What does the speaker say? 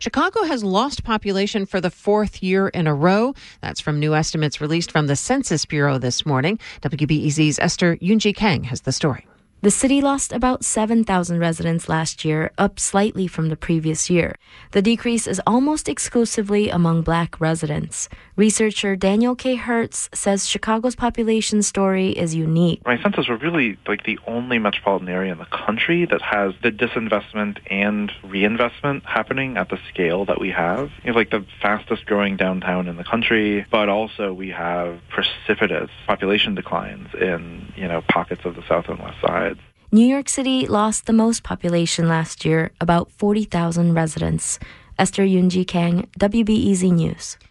Chicago has lost population for the fourth year in a row. That's from new estimates released from the Census Bureau this morning. WBEZ's Esther Yunji Kang has the story. The city lost about 7,000 residents last year, up slightly from the previous year. The decrease is almost exclusively among Black residents. Researcher Daniel K. Hertz says Chicago's population story is unique. My sense is we're really like the only metropolitan area in the country that has the disinvestment and reinvestment happening at the scale that we have. We have like the fastest growing downtown in the country, but also we have precipitous population declines in, pockets of the south and west side. New York City lost the most population last year, about 40,000 residents. Esther Yunji Kang, WBEZ News.